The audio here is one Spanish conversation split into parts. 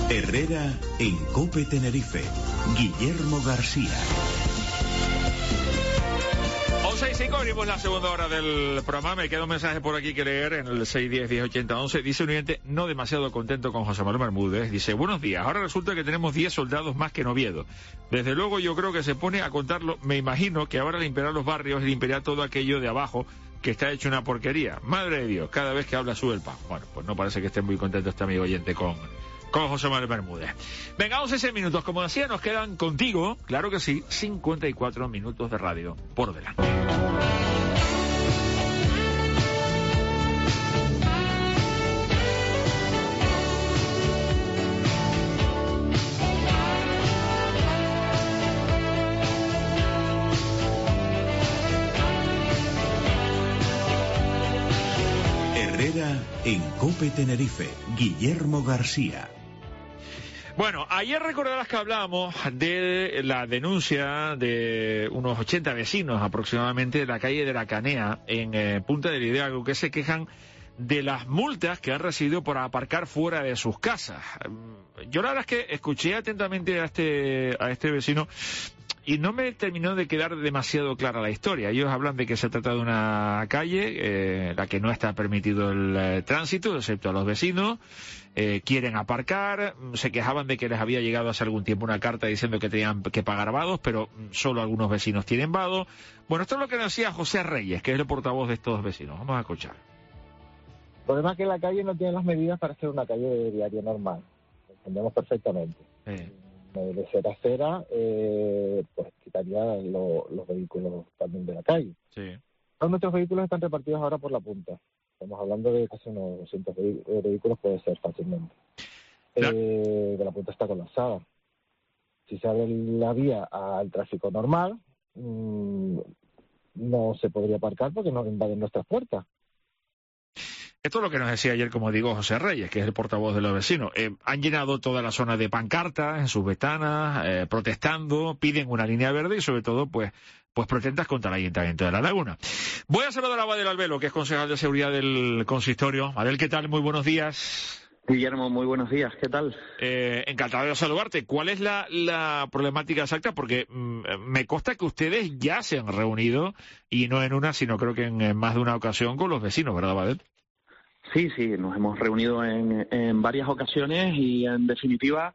Herrera en COPE Tenerife. Guillermo García. 11:05, abrimos la segunda hora del programa. Me queda un mensaje por aquí que leer en el 610-1080-11. Dice un oyente no demasiado contento con José Manuel Bermúdez. Dice, buenos días, ahora resulta que tenemos 10 soldados más que en Oviedo. Desde luego yo creo que se pone a contarlo. Me imagino que ahora limpiará los barrios y limpiará todo aquello de abajo que está hecho una porquería. Madre de Dios, cada vez que habla sube el pan. Bueno, pues no parece que esté muy contento este amigo oyente con José Manuel Bermúdez. Venga, 11 minutos. Como decía, nos quedan contigo, claro que sí, 54 minutos de radio por delante. Herrera en COPE Tenerife. Guillermo García. Bueno, ayer recordarás que hablábamos de la denuncia de unos 80 vecinos aproximadamente de la calle de la Canea en Punta del Hidalgo, que se quejan de las multas que han recibido por aparcar fuera de sus casas. Yo la verdad es que escuché atentamente a este vecino y no me terminó de quedar demasiado clara la historia. Ellos hablan de que se trata de una calle, la que no está permitido el tránsito, excepto a los vecinos. Quieren aparcar, se quejaban de que les había llegado hace algún tiempo una carta diciendo que tenían que pagar vados, pero solo algunos vecinos tienen vados. Bueno, esto es lo que decía José Reyes, que es el portavoz de estos vecinos. Vamos a escuchar. El problema es que la calle no tiene las medidas para ser una calle de diario normal. Lo entendemos perfectamente. De ser acera, pues quitaría los vehículos también de la calle. Sí. Todos nuestros vehículos están repartidos ahora por la punta. Estamos hablando de casi unos 200 vehículos, puede ser fácilmente. Claro. De la punta está colapsada. Si sale la vía al tráfico normal, no se podría aparcar porque nos invaden nuestras puertas. Esto es lo que nos decía ayer, como digo, José Reyes, que es el portavoz de los vecinos. Han llenado toda la zona de pancartas en sus ventanas, protestando, piden una línea verde y sobre todo, pues protestas contra el Ayuntamiento de La Laguna. Voy a saludar a Abel Albelo, que es concejal de seguridad del consistorio. Abel, ¿qué tal? Muy buenos días. Guillermo, muy buenos días. ¿Qué tal? Encantado de saludarte. ¿Cuál es la problemática exacta? Porque me consta que ustedes ya se han reunido, y no en una, sino creo que en más de una ocasión con los vecinos, ¿verdad, Abel? Sí, nos hemos reunido en varias ocasiones y, en definitiva,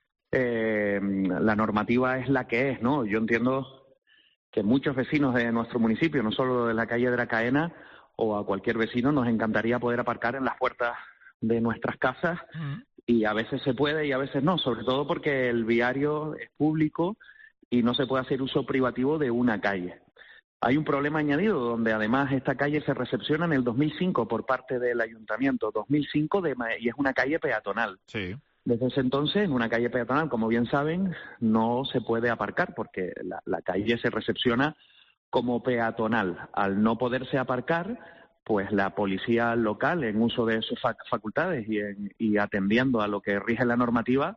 la normativa es la que es, ¿no? Yo entiendo que muchos vecinos de nuestro municipio, no solo de la calle de la Caena, o a cualquier vecino, nos encantaría poder aparcar en las puertas de nuestras casas, y a veces se puede y a veces no, sobre todo porque el viario es público y no se puede hacer uso privativo de una calle. Hay un problema añadido, donde además esta calle se recepciona en el 2005 por parte del Ayuntamiento, 2005, y es una calle peatonal. Sí. Desde ese entonces, en una calle peatonal, como bien saben, no se puede aparcar porque la calle se recepciona como peatonal. Al no poderse aparcar, pues la policía local, en uso de sus facultades y atendiendo a lo que rige la normativa,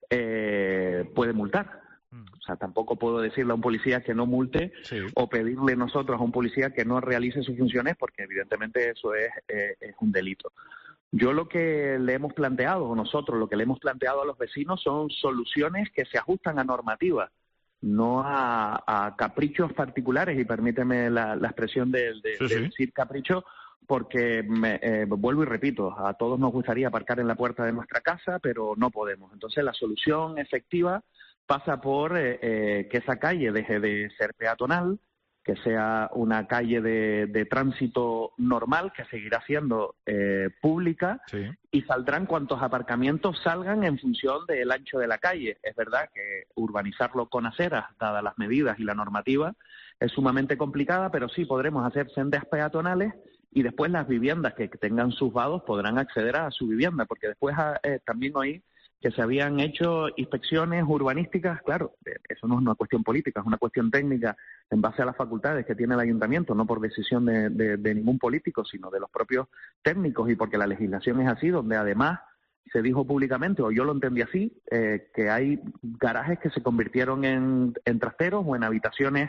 puede multar. O sea, tampoco puedo decirle a un policía que no multe, sí, o pedirle nosotros a un policía que no realice sus funciones, porque evidentemente eso es un delito. Yo lo que le hemos planteado, o nosotros lo que le hemos planteado a los vecinos, son soluciones que se ajustan a normativas, no a caprichos particulares, y permíteme la expresión de decir capricho, porque vuelvo y repito, a todos nos gustaría aparcar en la puerta de nuestra casa, pero no podemos. Entonces la solución efectiva pasa por que esa calle deje de ser peatonal, que sea una calle de tránsito normal, que seguirá siendo pública, sí, y saldrán cuantos aparcamientos salgan en función del ancho de la calle. Es verdad que urbanizarlo con aceras, dadas las medidas y la normativa, es sumamente complicada, pero sí podremos hacer sendas peatonales, y después las viviendas que tengan sus vados podrán acceder a su vivienda, porque después también oí que se habían hecho inspecciones urbanísticas. Claro, eso no es una cuestión política, es una cuestión técnica en base a las facultades que tiene el ayuntamiento, no por decisión de ningún político, sino de los propios técnicos, y porque la legislación es así, donde además se dijo públicamente, o yo lo entendí así, que hay garajes que se convirtieron en trasteros o en habitaciones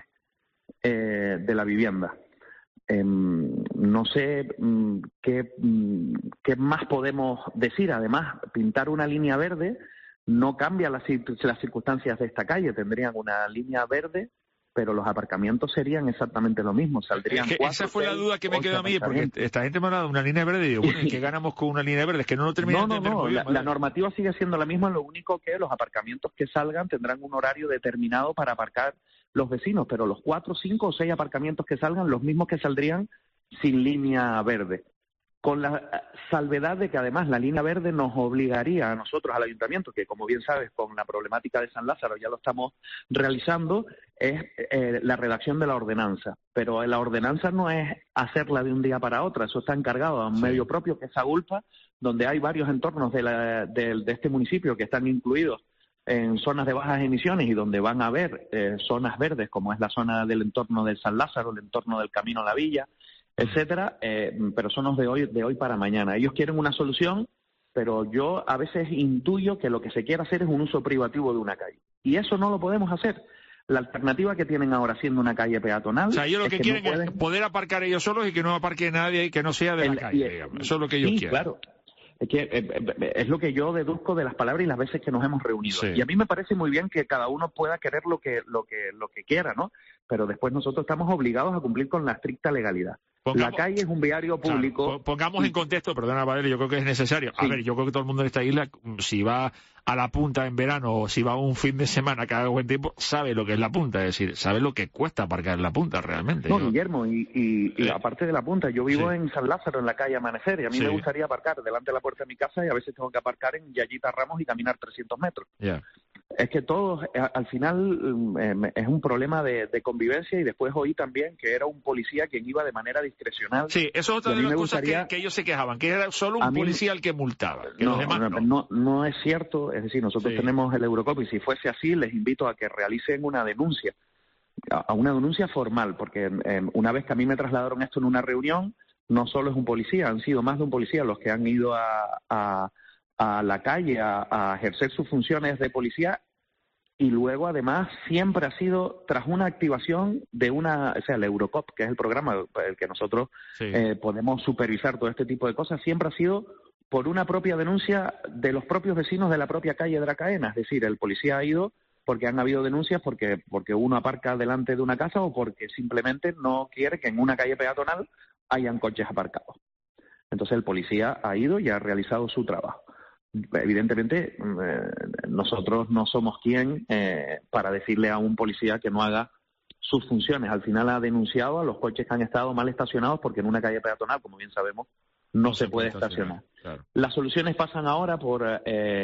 de la vivienda. No sé qué más podemos decir. Además, pintar una línea verde no cambia las circunstancias de esta calle. Tendrían una línea verde, pero los aparcamientos serían exactamente lo mismo. Saldrían esa fue la duda que me quedó a mí, porque esta gente me ha dado una línea verde y digo, bueno, ¿qué ganamos con una línea verde? Es que no lo termino de entender muy bien. La normativa sigue siendo la misma, lo único que los aparcamientos que salgan tendrán un horario determinado para aparcar los vecinos, pero los 4, 5 o 6 aparcamientos que salgan, los mismos que saldrían sin línea verde. Con la salvedad de que además la línea verde nos obligaría a nosotros, al ayuntamiento, que como bien sabes, con la problemática de San Lázaro ya lo estamos realizando, es la redacción de la ordenanza. Pero la ordenanza no es hacerla de un día para otro, eso está encargado a un medio propio, que es Agulpa, donde hay varios entornos de este municipio que están incluidos en zonas de bajas emisiones y donde van a haber zonas verdes, como es la zona del entorno del San Lázaro, el entorno del Camino a la Villa, etcétera, pero son los de hoy para mañana. Ellos quieren una solución, pero yo a veces intuyo que lo que se quiere hacer es un uso privativo de una calle. Y eso no lo podemos hacer. La alternativa que tienen ahora siendo una calle peatonal... O sea, ellos lo que quieren es poder aparcar ellos solos y que no aparque nadie y que no sea de la calle, digamos. Eso es lo que ellos quieren. Claro. Es lo que yo deduzco de las palabras y las veces que nos hemos reunido. Sí. Y a mí me parece muy bien que cada uno pueda querer lo que quiera, ¿no? Pero después nosotros estamos obligados a cumplir con la estricta legalidad. La calle es un viario público. Claro, pongamos en contexto, perdona, Valerio, yo creo que es necesario. Sí. A ver, yo creo que todo el mundo en esta isla, si va a la punta en verano o si va un fin de semana que haga buen tiempo, sabe lo que es la punta, es decir, sabe lo que cuesta aparcar en la punta realmente. No, Guillermo, y aparte de la punta, yo vivo en San Lázaro, en la calle Amanecer, y a mí me gustaría aparcar delante de la puerta de mi casa y a veces tengo que aparcar en Yayita Ramos y caminar 300 metros. Es que todo, al final, es un problema de convivencia, y después oí también que era un policía quien iba de manera discrecional. Sí, eso es otra de las cosas que ellos se quejaban, que era solo un policía el que multaba, que los demás no es cierto. Es decir, nosotros tenemos el Eurocop, y si fuese así, les invito a que realicen una denuncia, a una denuncia formal, porque una vez que a mí me trasladaron esto en una reunión, no solo es un policía, han sido más de un policía los que han ido a la calle a ejercer sus funciones de policía, y luego además siempre ha sido tras una activación de el Eurocop, que es el programa por el que nosotros podemos supervisar todo este tipo de cosas, siempre ha sido por una propia denuncia de los propios vecinos de la propia calle Dracaena. Es decir, el policía ha ido porque han habido denuncias porque uno aparca delante de una casa o porque simplemente no quiere que en una calle peatonal hayan coches aparcados. Entonces el policía ha ido y ha realizado su trabajo. Evidentemente, nosotros no somos quien para decirle a un policía que no haga sus funciones. Al final ha denunciado a los coches que han estado mal estacionados, porque en una calle peatonal, como bien sabemos, no se puede estacionar. Claro. Las soluciones pasan ahora para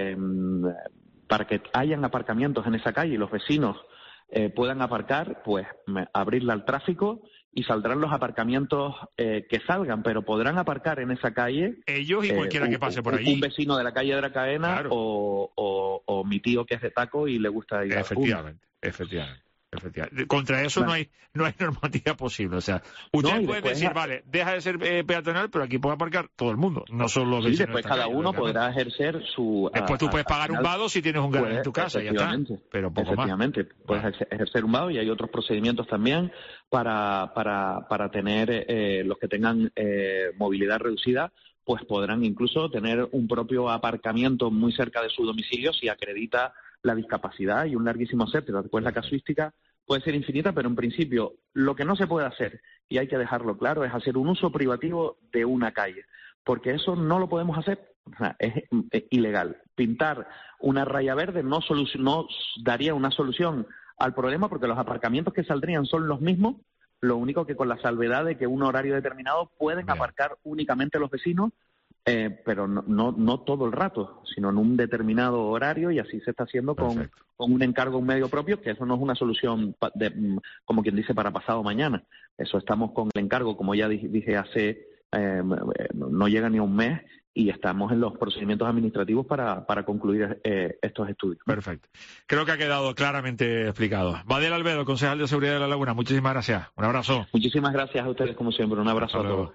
que hayan aparcamientos en esa calle y los vecinos puedan aparcar, pues abrirla al tráfico, y saldrán los aparcamientos que salgan, pero podrán aparcar en esa calle ellos y cualquiera que pase por allí. Un vecino de la calle Dracaena, claro, o mi tío que es de Taco y le gusta ir efectivamente. Contra eso no hay normativa posible. O sea, usted puede decir, vale, deja de ser peatonal, pero aquí puede aparcar todo el mundo, no solo los vecinos. Después cada uno podrá ejercer su... Después tú puedes pagar un vado si tienes un garaje en tu casa, ya está. Pero poco efectivamente, más. Puedes ejercer un vado, y hay otros procedimientos también para tener los que tengan movilidad reducida, pues podrán incluso tener un propio aparcamiento muy cerca de su domicilio si acredita la discapacidad, y un larguísimo etcétera. Después la casuística puede ser infinita, pero en principio lo que no se puede hacer, y hay que dejarlo claro, es hacer un uso privativo de una calle, porque eso no lo podemos hacer. O sea, es ilegal. Pintar una raya verde no daría una solución al problema, porque los aparcamientos que saldrían son los mismos, lo único que con la salvedad de que un horario determinado pueden aparcar únicamente los vecinos, pero no todo el rato, sino en un determinado horario, y así se está haciendo con un encargo, un medio propio, que eso no es una solución, como quien dice, para pasado mañana. Eso estamos con el encargo, como ya dije hace, no llega ni a un mes, y estamos en los procedimientos administrativos para concluir estos estudios. Perfecto. Creo que ha quedado claramente explicado. Badel Albedo, concejal de Seguridad de La Laguna, muchísimas gracias. Un abrazo. Muchísimas gracias a ustedes, como siempre. Un abrazo a todos.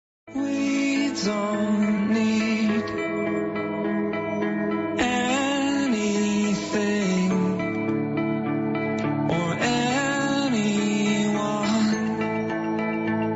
Don't need anything or anyone.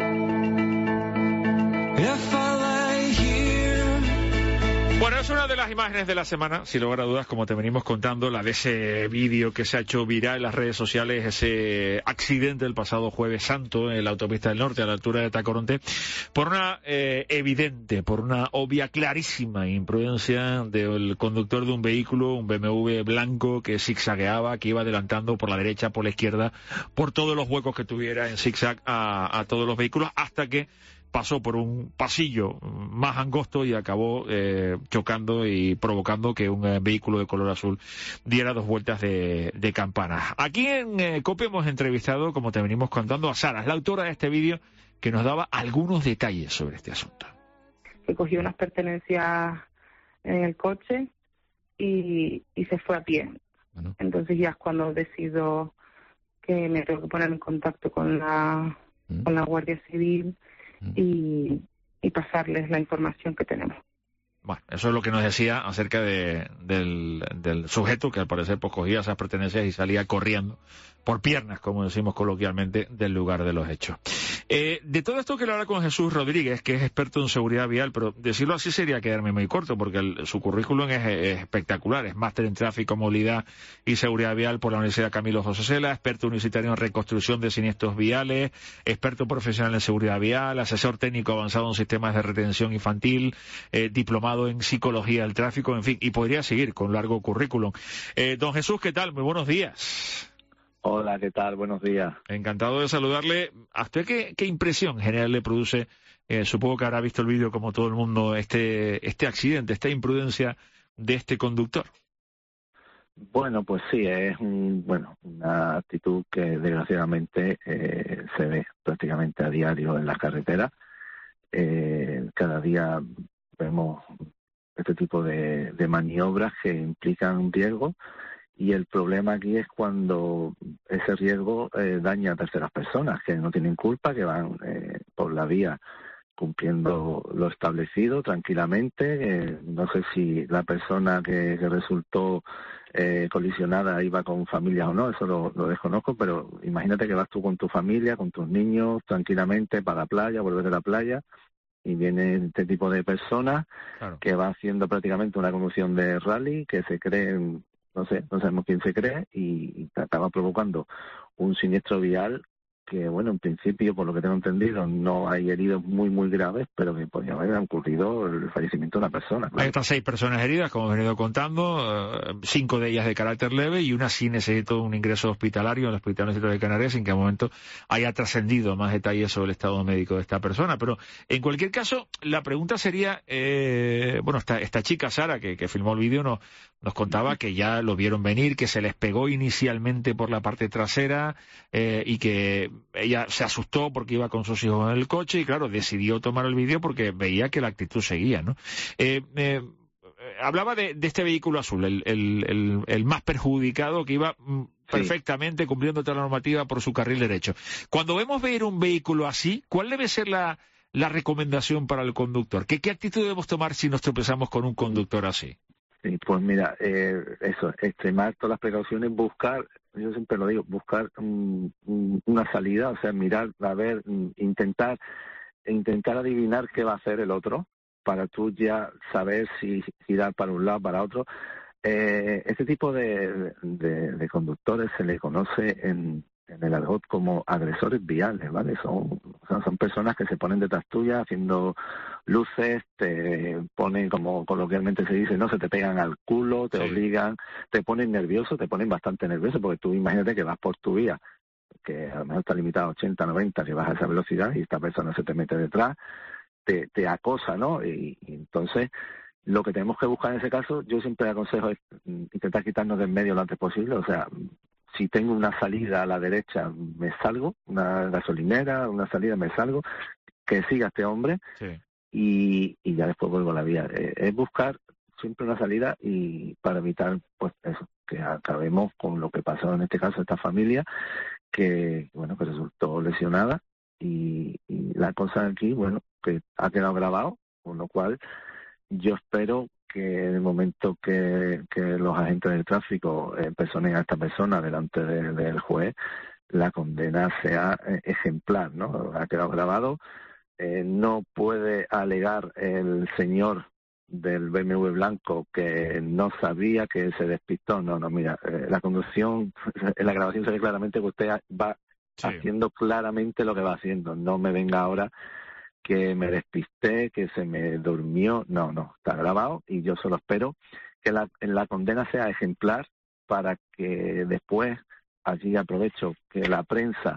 If I lay here. Bueno, es una de las imágenes de la semana, sin lugar a dudas, como te venimos contando, la de ese vídeo que se ha hecho viral en las redes sociales, ese accidente del pasado Jueves Santo en la autopista del Norte, a la altura de Tacoronte, por una por una obvia, clarísima imprudencia del conductor de un vehículo, un BMW blanco que zigzagueaba, que iba adelantando por la derecha, por la izquierda, por todos los huecos que tuviera en zigzag a todos los vehículos, hasta que pasó por un pasillo más angosto y acabó chocando y provocando que un vehículo de color azul diera 2 vueltas de campana. Aquí en COPE hemos entrevistado, como te venimos contando, a Sara, es la autora de este vídeo, que nos daba algunos detalles sobre este asunto. Se cogió unas pertenencias en el coche y se fue a pie. Bueno. Entonces ya es cuando decido que me tengo que poner en contacto con la Guardia Civil y pasarles la información que tenemos. Bueno, eso es lo que nos decía acerca del sujeto, que al parecer pues cogía esas pertenencias y salía corriendo por piernas, como decimos coloquialmente, del lugar de los hechos. De todo esto quiero hablar con Jesús Rodríguez, que es experto en seguridad vial, pero decirlo así sería quedarme muy corto, porque su currículum es espectacular. Es máster en tráfico, movilidad y seguridad vial por la Universidad Camilo José Cela, experto universitario en reconstrucción de siniestros viales, experto profesional en seguridad vial, asesor técnico avanzado en sistemas de retención infantil, diplomado en psicología del tráfico, en fin, y podría seguir con largo currículum. Don Jesús, ¿qué tal? Muy buenos días. Hola, ¿qué tal? Buenos días. Encantado de saludarle. ¿A usted qué impresión general le produce? Supongo que habrá visto el vídeo como todo el mundo, este accidente, esta imprudencia de este conductor. Bueno, pues sí, es una actitud que desgraciadamente se ve prácticamente a diario en las carreteras. Cada día vemos este tipo de maniobras que implican riesgo. Y el problema aquí es cuando ese riesgo daña a terceras personas que no tienen culpa, que van por la vía cumpliendo lo establecido tranquilamente. No sé si la persona que resultó colisionada iba con familias o no, eso lo desconozco, pero imagínate que vas tú con tu familia, con tus niños, tranquilamente para la playa, vuelves de la playa, y viene este tipo de personas, claro, que va haciendo prácticamente una conducción de rally, que se creen, no sabemos quién se cree, y acaba provocando un siniestro vial que, bueno, en principio, por lo que tengo entendido, no hay heridos muy, muy graves, pero que podría haber ocurrido el fallecimiento de una persona. Claro. Hay otras 6 personas heridas, como he venido contando, 5 de ellas de carácter leve y una sí necesitó un ingreso hospitalario en el Hospital Universitario de Canarias, sin que al momento haya trascendido más detalles sobre el estado médico de esta persona. Pero, en cualquier caso, la pregunta sería, esta chica, Sara, que filmó el vídeo, nos contaba que ya lo vieron venir, que se les pegó inicialmente por la parte trasera y que ella se asustó porque iba con sus hijos en el coche y, claro, decidió tomar el vídeo porque veía que la actitud seguía, ¿no? Hablaba de este vehículo azul, el más perjudicado, que iba perfectamente cumpliendo toda la normativa por su carril derecho. Cuando vemos ver un vehículo así, ¿cuál debe ser la recomendación para el conductor? ¿Qué actitud debemos tomar si nos tropezamos con un conductor así? Sí, pues mira, extremar todas las precauciones, buscar, yo siempre lo digo, buscar una salida, o sea, mirar, a ver, intentar adivinar qué va a hacer el otro, para tú ya saber si girar para un lado, para otro. Este tipo de conductores se le conoce en el argot como agresores viales, ¿vale? Son personas que se ponen detrás tuya haciendo luces, te ponen, como coloquialmente se dice, no, se te pegan al culo, te obligan, te ponen nervioso, te ponen bastante nervioso, porque tú imagínate que vas por tu vía, que a lo mejor está limitado a 80, 90, que vas a esa velocidad y esta persona se te mete detrás, te acosa, ¿no? Y entonces lo que tenemos que buscar en ese caso, yo siempre aconsejo es intentar quitarnos del medio lo antes posible, o sea, si tengo una salida a la derecha, me salgo, una gasolinera, una salida, me salgo, que siga este hombre, sí, y ya después vuelvo a la vía. Es buscar siempre una salida y para evitar, pues eso, que acabemos con lo que pasó en este caso esta familia, que resultó lesionada y la cosa aquí, que ha quedado grabado, con lo cual yo espero que en el momento que los agentes del tráfico personen a esta persona delante del juez, la condena sea ejemplar, ¿no? Ha quedado grabado, no puede alegar el señor del BMW blanco que no sabía, que se despistó. No, mira, la conducción, en la grabación se ve claramente que usted va haciendo claramente lo que va haciendo. No me venga ahora que me despisté, que se me durmió. No, está grabado y yo solo espero que la condena sea ejemplar para que después, allí aprovecho que la prensa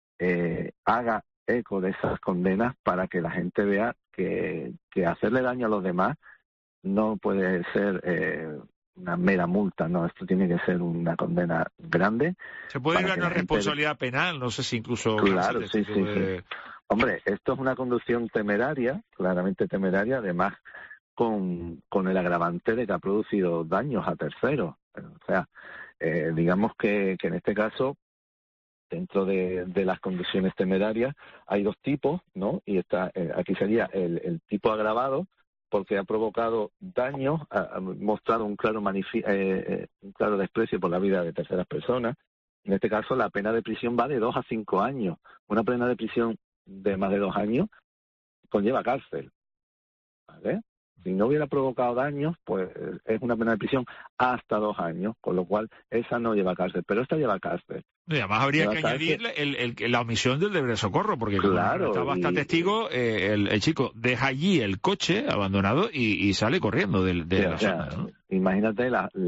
haga eco de esas condenas para que la gente vea que hacerle daño a los demás no puede ser una mera multa, no, esto tiene que ser una condena grande. ¿Se puede ir a una responsabilidad penal? No sé si incluso... Claro, sí. Hombre, esto es una conducción temeraria, claramente temeraria, además con el agravante de que ha producido daños a terceros. O sea, digamos que en este caso, dentro de las conducciones temerarias, hay dos tipos, ¿no? Y aquí sería el tipo agravado, porque ha provocado daños, ha mostrado un claro desprecio por la vida de terceras personas. En este caso, la pena de prisión va de 2 a 5 años. Una pena de prisión de más de 2 años conlleva cárcel, ¿vale? Si no hubiera provocado daños, pues es una pena de prisión hasta 2 años, con lo cual esa no lleva cárcel, pero esta lleva cárcel. Y además habría que añadir la omisión del deber de socorro, porque claro, estaba hasta testigo, el chico deja allí el coche abandonado y sale corriendo de la zona, ¿no? Imagínate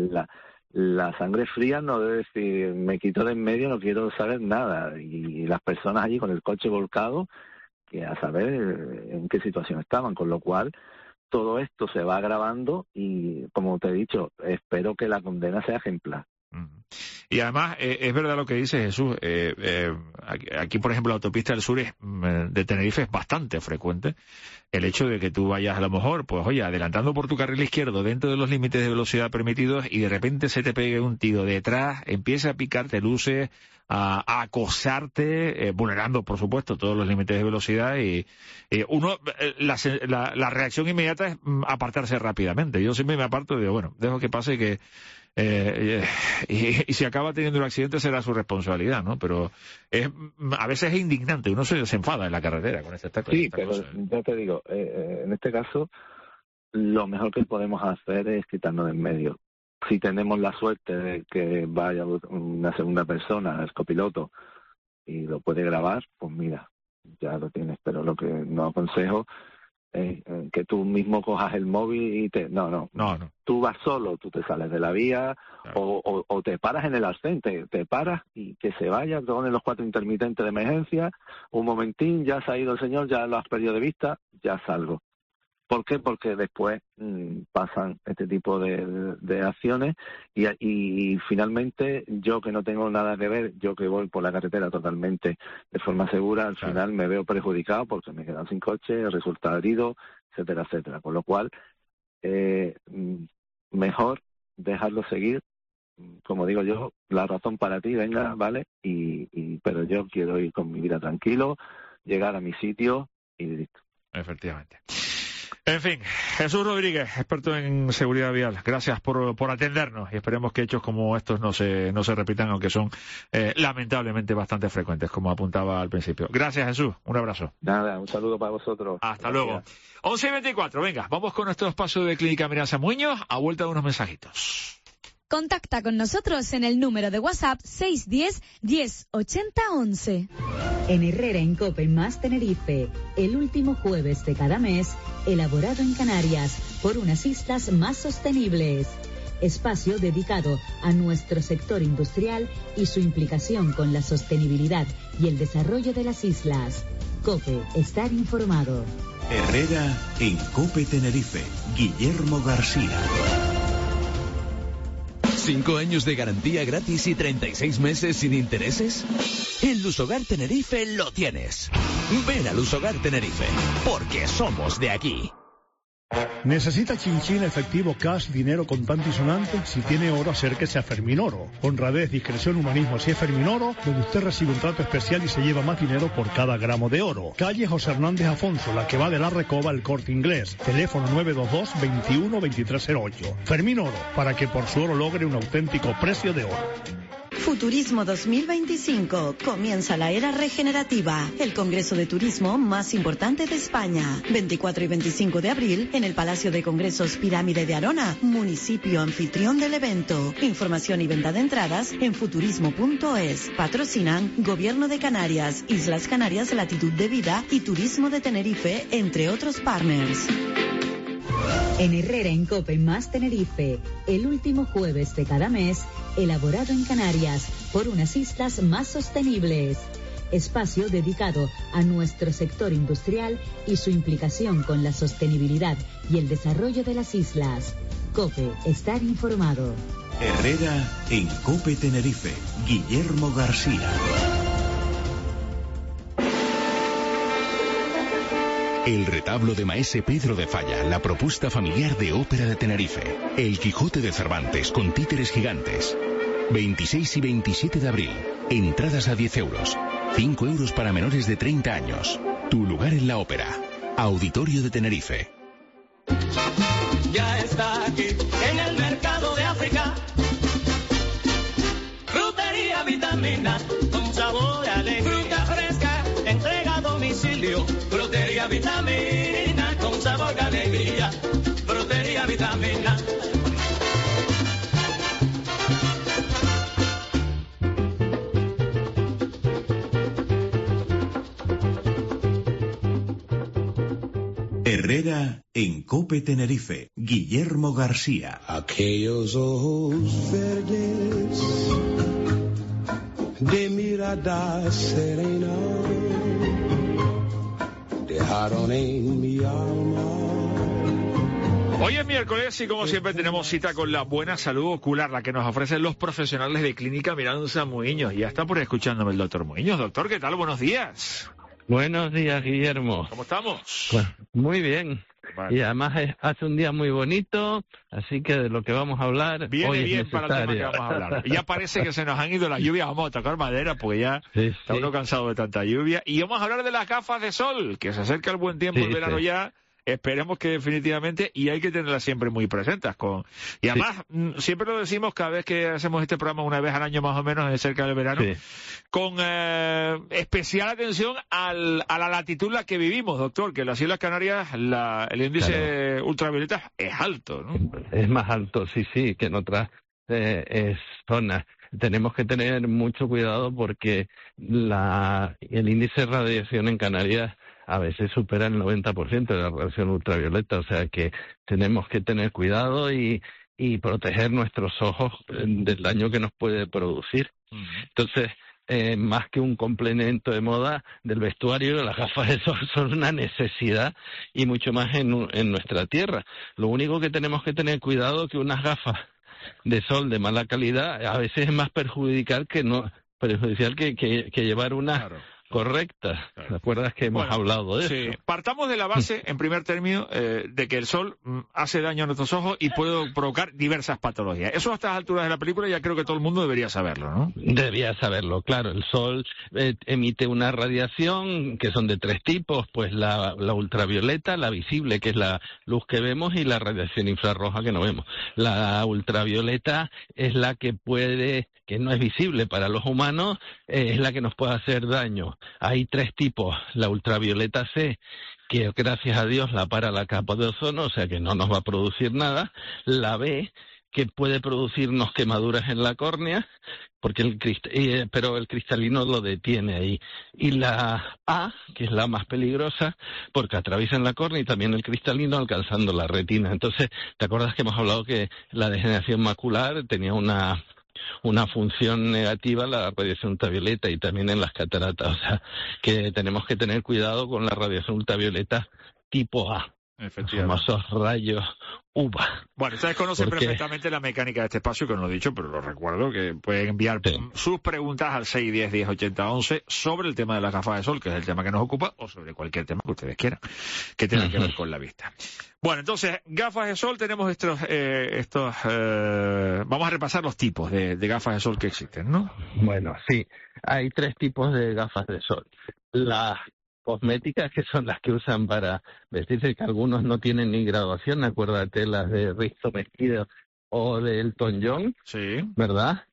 la sangre fría, no debe decir, me quito de en medio, no quiero saber nada, y las personas allí con el coche volcado, que a saber en qué situación estaban, con lo cual todo esto se va agravando y, como te he dicho, espero que la condena sea ejemplar. Y además, es verdad lo que dice Jesús, aquí por ejemplo la autopista del sur de Tenerife es bastante frecuente el hecho de que tú vayas a lo mejor, pues oye, adelantando por tu carril izquierdo dentro de los límites de velocidad permitidos y de repente se te pegue un tío detrás, empieza a picarte luces, a acosarte, vulnerando por supuesto todos los límites de velocidad y la reacción inmediata es apartarse rápidamente. Yo siempre me aparto y digo, bueno, dejo que pase que y si acaba teniendo un accidente será su responsabilidad, ¿no? Pero a veces es indignante, uno se enfada en la carretera con esta cosa. Sí, pero ya te digo, en este caso lo mejor que podemos hacer es quitarnos de en medio. Si tenemos la suerte de que vaya una segunda persona, el copiloto, y lo puede grabar, pues mira, ya lo tienes. Pero lo que no aconsejo es que tú mismo cojas el móvil y No. Tú vas solo, tú te sales de la vía, claro. o te paras en el arcén, te paras y que se vaya, te ponen los 4 intermitentes de emergencia, un momentín, ya se ha ido el señor, ya lo has perdido de vista, ya salgo. ¿Por qué? Porque después pasan este tipo de acciones y finalmente yo que no tengo nada que ver, yo que voy por la carretera totalmente de forma segura, al final me veo perjudicado porque me he quedado sin coche, resulta herido, etcétera, etcétera. Con lo cual, mejor dejarlo seguir, como digo yo, la razón para ti, venga, vale, pero yo quiero ir con mi vida tranquilo, llegar a mi sitio y listo. Efectivamente. En fin, Jesús Rodríguez, experto en seguridad vial, gracias por atendernos y esperemos que hechos como estos no se repitan, aunque son lamentablemente bastante frecuentes, como apuntaba al principio. Gracias, Jesús, un abrazo. Nada, un saludo para vosotros. Hasta luego. 11:24, venga, vamos con nuestro espacio de Clínica Mirasa Muñoz, a vuelta de unos mensajitos. Contacta con nosotros en el número de WhatsApp 610 10 80 11. En Herrera en Cope más Tenerife, el último jueves de cada mes, elaborado en Canarias por unas islas más sostenibles. Espacio dedicado a nuestro sector industrial y su implicación con la sostenibilidad y el desarrollo de las islas. Cope, estar informado. Herrera en Cope Tenerife, Guillermo García. 5 años de garantía gratis y 36 meses sin intereses. En Lusogar Tenerife lo tienes. Ven a Lusogar Tenerife, porque somos de aquí. ¿Necesita chinchín, efectivo, cash, dinero contante y sonante? Si tiene oro, acérquese a Fermín Oro. Honradez, discreción, humanismo, así es Fermín Oro, donde usted recibe un trato especial y se lleva más dinero por cada gramo de oro. Calle José Hernández Afonso, la que va de la Recoba al Corte Inglés. Teléfono 922 21 2308. Fermín Oro, para que por su oro logre un auténtico precio de oro. Futurismo 2025. Comienza la era regenerativa. El congreso de turismo más importante de España. 24 y 25 de abril en el Palacio de Congresos Pirámide de Arona, municipio anfitrión del evento. Información y venta de entradas en futurismo.es. Patrocinan Gobierno de Canarias, Islas Canarias, Latitud de Vida y Turismo de Tenerife, entre otros partners. En Herrera en Cope más Tenerife, el último jueves de cada mes, elaborado en Canarias por unas islas más sostenibles. Espacio dedicado a nuestro sector industrial y su implicación con la sostenibilidad y el desarrollo de las islas. Cope, estar informado. Herrera en Cope Tenerife. Guillermo García. El retablo de Maese Pedro de Falla, la propuesta familiar de Ópera de Tenerife. El Quijote de Cervantes con títeres gigantes. 26 y 27 de abril. Entradas a 10 euros. 5 euros para menores de 30 años. Tu lugar en la ópera. Auditorio de Tenerife. Ya está aquí, en el mercado de África. Frutería Vitamina, con sabor alegre. Fruta fresca, entrega a domicilio. Frutería Vitamina, con sabor de alegría. Frutería Vitamina. Herrera en Cope Tenerife. Guillermo García. Aquellos ojos verdes de mirada serena dejaron en mi alma. Hoy es miércoles y como siempre tenemos cita con la buena salud ocular, la que nos ofrecen los profesionales de Clínica Miranza Muiños. Y ya está por escuchándome el doctor Muiños. Doctor, ¿qué tal? Buenos días. Buenos días, Guillermo. ¿Cómo estamos? Pues, muy bien. Vale. Y además hace un día muy bonito, así que de lo que vamos a hablar viene hoy bien es para el tema necesario. que vamos a hablar. Ya parece que se nos han ido las lluvias, vamos a tocar madera porque ya está uno cansado de tanta lluvia. Y vamos a hablar de las gafas de sol, que se acerca el buen tiempo, el verano ya. Esperemos que definitivamente, y hay que tenerlas siempre muy presentes. Y además, siempre lo decimos cada vez que hacemos este programa, una vez al año más o menos, cerca del verano, con especial atención a la latitud en la que vivimos, doctor, que en las Islas Canarias el índice ultravioleta es alto, ¿no? Es más alto, sí, que en otras zonas. Tenemos que tener mucho cuidado porque el índice de radiación en Canarias a veces supera el 90% de la radiación ultravioleta, o sea que tenemos que tener cuidado y proteger nuestros ojos del daño que nos puede producir. Entonces, más que un complemento de moda del vestuario, las gafas de sol son una necesidad y mucho más en nuestra tierra. Lo único que tenemos que tener cuidado es que unas gafas de sol de mala calidad a veces es más perjudicial que llevar una correcta. ¿Te acuerdas que hemos hablado de eso? Partamos de la base, en primer término, de que el sol hace daño a nuestros ojos y puede provocar diversas patologías. Eso a estas alturas de la película ya creo que todo el mundo debería saberlo, ¿no? Debería saberlo, claro. El sol emite una radiación que son de 3 tipos, pues la ultravioleta, la visible, que es la luz que vemos, y la radiación infrarroja que no vemos. La ultravioleta es la que no es visible para los humanos, es la que nos puede hacer daño. Hay 3 tipos. La ultravioleta C, que gracias a Dios la para la capa de ozono, o sea que no nos va a producir nada. La B, que puede producirnos quemaduras en la córnea, pero el cristalino lo detiene ahí. Y la A, que es la más peligrosa, porque atraviesa la córnea y también el cristalino alcanzando la retina. Entonces, ¿te acuerdas que hemos hablado que la degeneración macular tenía una función negativa, la radiación ultravioleta, y también en las cataratas? O sea, que tenemos que tener cuidado con la radiación ultravioleta tipo A. Efectivamente. Los famosos rayos UVA. Bueno, ustedes conocen perfectamente la mecánica de este espacio, que no lo he dicho, pero lo recuerdo, que pueden enviar sus preguntas al 610-1080-11 sobre el tema de las gafas de sol, que es el tema que nos ocupa, o sobre cualquier tema que ustedes quieran, que tenga que ver con la vista. Bueno, entonces, gafas de sol, tenemos vamos a repasar los tipos de gafas de sol que existen, ¿no? Bueno, sí, hay 3 tipos de gafas de sol. Las cosméticas, que son las que usan para vestirse, que algunos no tienen ni graduación, acuérdate las de Risto Mestido o de Elton John, ¿verdad?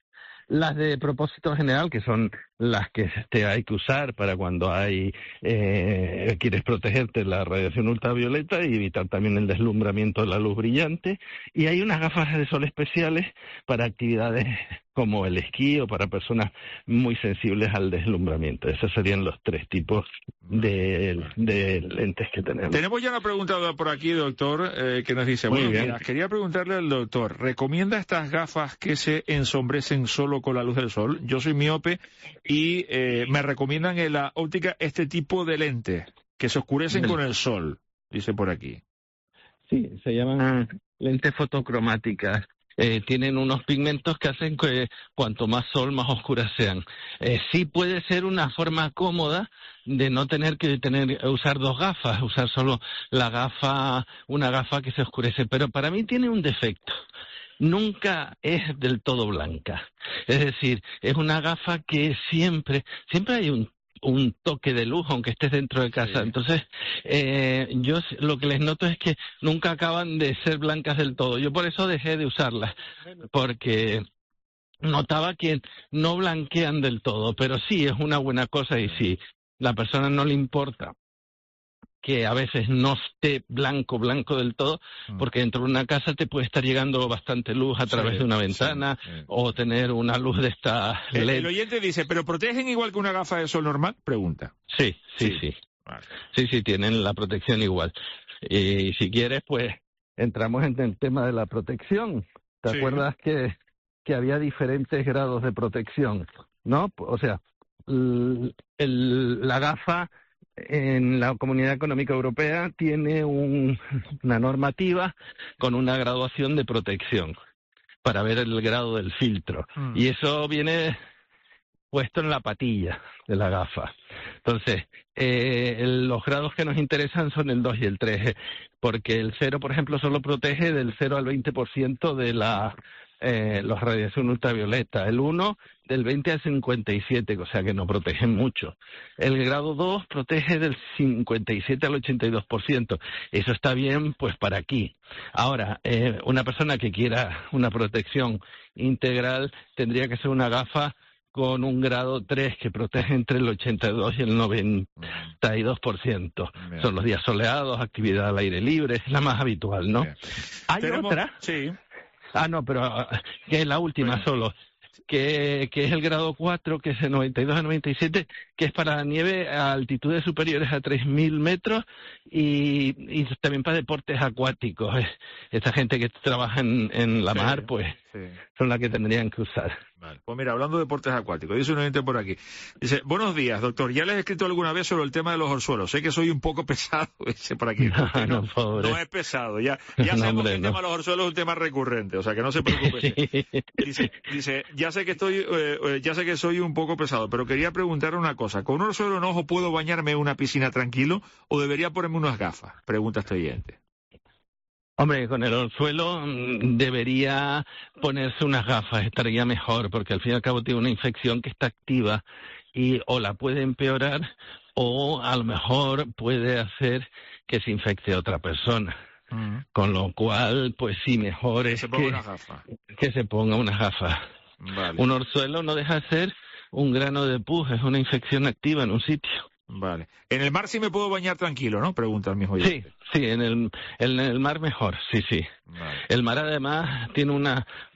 las de propósito general, que son las que hay que usar para cuando quieres protegerte de la radiación ultravioleta y evitar también el deslumbramiento de la luz brillante. Y hay unas gafas de sol especiales para actividades como el esquí o para personas muy sensibles al deslumbramiento. Esos serían los 3 tipos de lentes que tenemos. Tenemos ya una pregunta por aquí, doctor, que nos dice, bueno, mira, quería preguntarle al doctor, ¿recomienda estas gafas que se ensombrecen solo con la luz del sol? Yo soy miope y me recomiendan en la óptica este tipo de lentes que se oscurecen con el sol, dice por aquí. Sí, se llaman lentes fotocromáticas. Tienen unos pigmentos que hacen que cuanto más sol, más oscuras sean. Sí puede ser una forma cómoda de no tener que usar 2 gafas, usar solo una gafa que se oscurece, pero para mí tiene un defecto. Nunca es del todo blanca. Es decir, es una gafa que siempre hay un toque de luz, aunque estés dentro de casa. Sí. Entonces, yo lo que les noto es que nunca acaban de ser blancas del todo. Yo por eso dejé de usarlas, porque notaba que no blanquean del todo, pero sí es una buena cosa y si la persona no le importa que a veces no esté blanco del todo, porque dentro de una casa te puede estar llegando bastante luz a través de una ventana o tener una luz de esta LED. El oyente dice, ¿pero protegen igual que una gafa de sol normal? Pregunta. Sí. Vale. Sí, tienen la protección igual. Y si quieres, pues entramos en el tema de la protección. ¿Te acuerdas que había diferentes grados de protección? ¿No? O sea, la gafa en la Comunidad Económica Europea tiene una normativa con una graduación de protección para ver el grado del filtro. Y eso viene puesto en la patilla de la gafa. Entonces, los grados que nos interesan son el 2 y el 3, porque el 0, por ejemplo, solo protege del 0 al 20% de la radiación ultravioleta. El 1 del 20 al 57, o sea que no protege mucho. El grado 2 protege del 57 al 82%. Eso está bien, pues para aquí. Ahora, una persona que quiera una protección integral tendría que ser una gafa con un grado 3 que protege entre el 82 y el 92%. Bien. Son los días soleados, actividad al aire libre, es la más habitual, ¿no? Bien. ¿Hay otra? Sí. No, pero que es la última solo, que es el grado 4, que es el 92 a 97, que es para nieve a altitudes superiores a 3.000 metros y también para deportes acuáticos. Esta gente que trabaja en la mar, pues son las que tendrían que usar. Vale. Pues mira, hablando de deportes acuáticos, dice un oyente por aquí. Dice, buenos días, doctor. Ya les he escrito alguna vez sobre el tema de los orzuelos. Sé que soy un poco pesado, dice por aquí. No es pesado. Ya sabemos que el tema de los orzuelos es un tema recurrente, o sea que no se preocupe. Dice, ya sé que soy un poco pesado, pero quería preguntarle una cosa. ¿Con un orzuelo en ojo puedo bañarme en una piscina tranquilo o debería ponerme unas gafas? Pregunta este oyente. Hombre, con el orzuelo debería ponerse unas gafas, estaría mejor, porque al fin y al cabo tiene una infección que está activa y o la puede empeorar o a lo mejor puede hacer que se infecte a otra persona. Con lo cual, pues sí, mejor es que se ponga unas gafas. Vale. Un orzuelo no deja de ser un grano de pus, es una infección activa en un sitio. Vale. En el mar sí me puedo bañar tranquilo, ¿no? Pregunta el mismo oyente. Sí, en el mar mejor, sí. Vale. El mar además tiene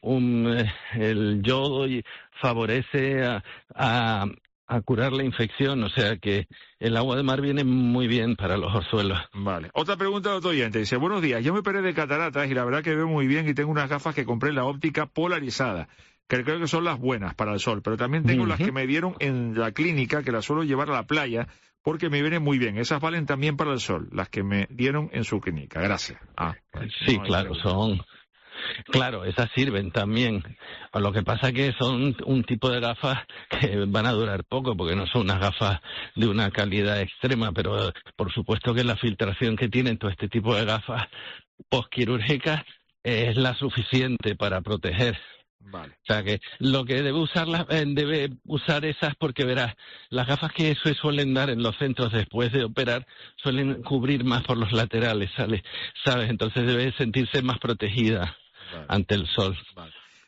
el yodo y favorece a curar la infección, o sea que el agua de mar viene muy bien para los orzuelos. Vale. Otra pregunta de otro oyente. Dice, buenos días, yo me operé de cataratas y la verdad que veo muy bien y tengo unas gafas que compré en la óptica polarizada, que creo que son las buenas para el sol, pero también tengo las que me dieron en la clínica, que las suelo llevar a la playa, porque me vienen muy bien. Esas valen también para el sol, las que me dieron en su clínica. Gracias. Sí, claro, Claro, esas sirven también. Lo que pasa es que son un tipo de gafas que van a durar poco, porque no son unas gafas de una calidad extrema, pero por supuesto que la filtración que tienen todo este tipo de gafas postquirúrgicas es la suficiente para proteger. Vale. O sea que lo que debe usar esas, porque verás, las gafas que se suelen dar en los centros después de operar suelen cubrir más por los laterales, ¿sabes? Entonces debe sentirse más protegida ante el sol. Vale.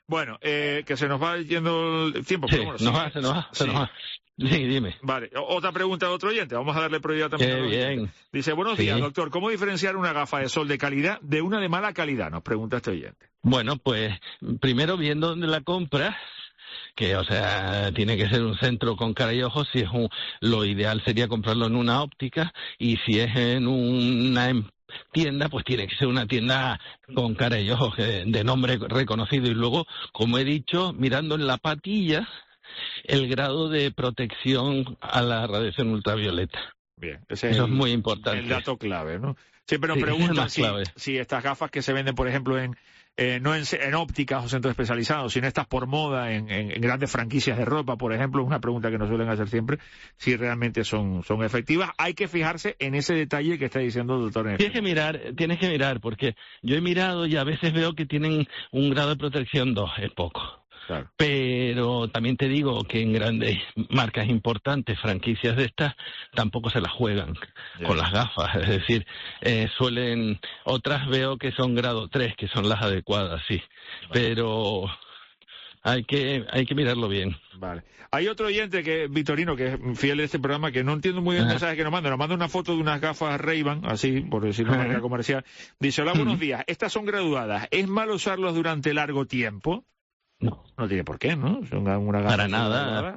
Bueno, que se nos va yendo el tiempo. Sí, pero bueno, se nos va. Sí, dime. Vale, otra pregunta de otro oyente. Vamos a darle prioridad también. Qué bien. Dice, buenos días, doctor. ¿Cómo diferenciar una gafa de sol de calidad de una de mala calidad? Nos pregunta este oyente. Bueno, pues primero viendo dónde la compras, que, o sea, tiene que ser un centro con cara y ojos. Si es lo ideal sería comprarlo en una óptica, y si es en una tienda, pues tiene que ser una tienda con cara y ojos, de nombre reconocido. Y luego, como he dicho, mirando en la patilla el grado de protección a la radiación ultravioleta. Bien, eso es muy importante. El dato clave, ¿no? Siempre nos preguntan si estas gafas que se venden, por ejemplo, no en ópticas o centros especializados, sino estas por moda en grandes franquicias de ropa, por ejemplo, es una pregunta que nos suelen hacer siempre, si realmente son efectivas. Hay que fijarse en ese detalle que está diciendo el doctor. Tienes que mirar, porque yo he mirado y a veces veo que tienen un grado de protección 2, es poco. Claro. Pero también te digo que en grandes marcas importantes, franquicias de estas, tampoco se las juegan con las gafas. Es decir, otras veo que son grado 3, que son las adecuadas, sí. Vale. Pero hay que mirarlo bien. Vale. Hay otro oyente, Vitorino, que es fiel de este programa, que no entiendo muy bien el mensaje que nos manda. Nos manda una foto de unas gafas Ray-Ban, así, por decirlo de manera comercial. Dice, hola, buenos días. Estas son graduadas. ¿Es malo usarlos durante largo tiempo? No tiene por qué, ¿no? Para nada.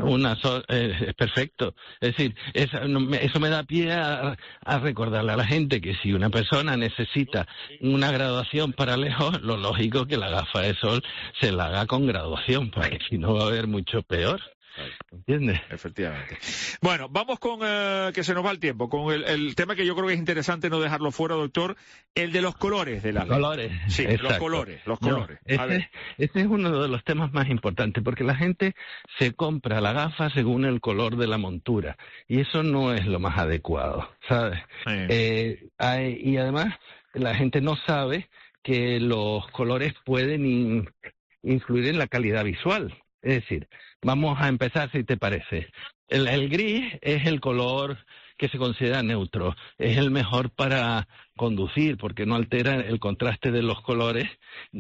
Es perfecto. Es decir, eso me da pie a recordarle a la gente que si una persona necesita una graduación para lejos, lo lógico es que la gafa de sol se la haga con graduación, porque si no va a haber mucho peor. ¿Entiendes? Efectivamente. Bueno, vamos con, que se nos va el tiempo, con el tema que yo creo que es interesante no dejarlo fuera, doctor, el de los colores de la ley. Colores. Sí, exacto. los colores. Este es uno de los temas más importantes, porque la gente se compra la gafa según el color de la montura, y eso no es lo más adecuado, ¿sabes? Sí. Y además, la gente no sabe que los colores pueden influir en la calidad visual. Es decir, vamos a empezar, si te parece. El gris es el color que se considera neutro. Es el mejor para conducir porque no altera el contraste de los colores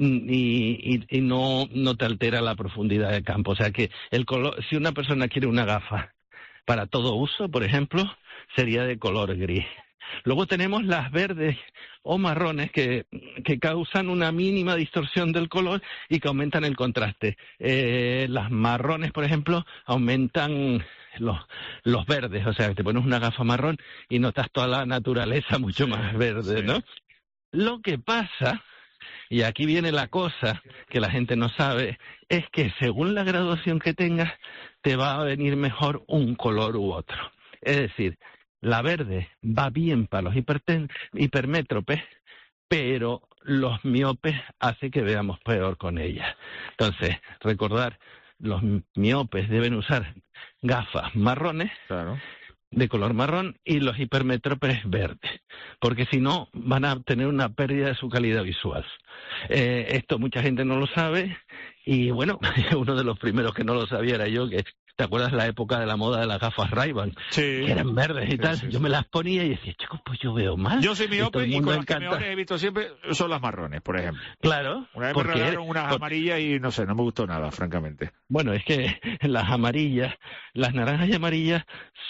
y no te altera la profundidad del campo. O sea que el color, si una persona quiere una gafa para todo uso, por ejemplo, sería de color gris. Luego tenemos las verdes o marrones que causan una mínima distorsión del color y que aumentan el contraste. Las marrones, por ejemplo, aumentan los verdes, o sea, te pones una gafa marrón y notas toda la naturaleza mucho más verde, ¿no? Lo que pasa, y aquí viene la cosa que la gente no sabe, es que según la graduación que tengas, te va a venir mejor un color u otro. Es decir, la verde va bien para los hipermétropes, pero los miopes hace que veamos peor con ella. Entonces, recordar, los miopes deben usar gafas marrones, de color marrón, y los hipermétropes verdes, porque si no van a tener una pérdida de su calidad visual. Esto mucha gente no lo sabe, y bueno, uno de los primeros que no lo sabía era yo, que ¿te acuerdas la época de la moda de las gafas Ray-Ban? Sí. Que eran verdes y tal. Yo me las ponía y decía, chico, pues yo veo mal. Yo soy miope y con las que mejores he visto siempre son las marrones, por ejemplo. Claro. Una vez me regalaron unas amarillas y no sé, no me gustó nada, francamente. Bueno, es que las amarillas, las naranjas y amarillas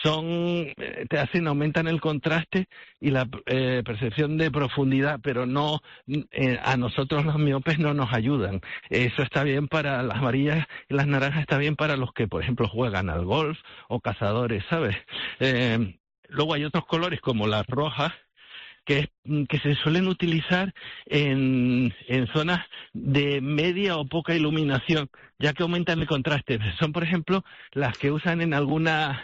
aumentan el contraste y la percepción de profundidad, pero no, a nosotros los miopes no nos ayudan. Eso está bien para las amarillas y las naranjas, está bien para los que, por ejemplo, juegan al golf o cazadores, ¿sabes? Luego hay otros colores como las rojas que se suelen utilizar en zonas de media o poca iluminación, ya que aumentan el contraste. Son, por ejemplo, las que usan en algunas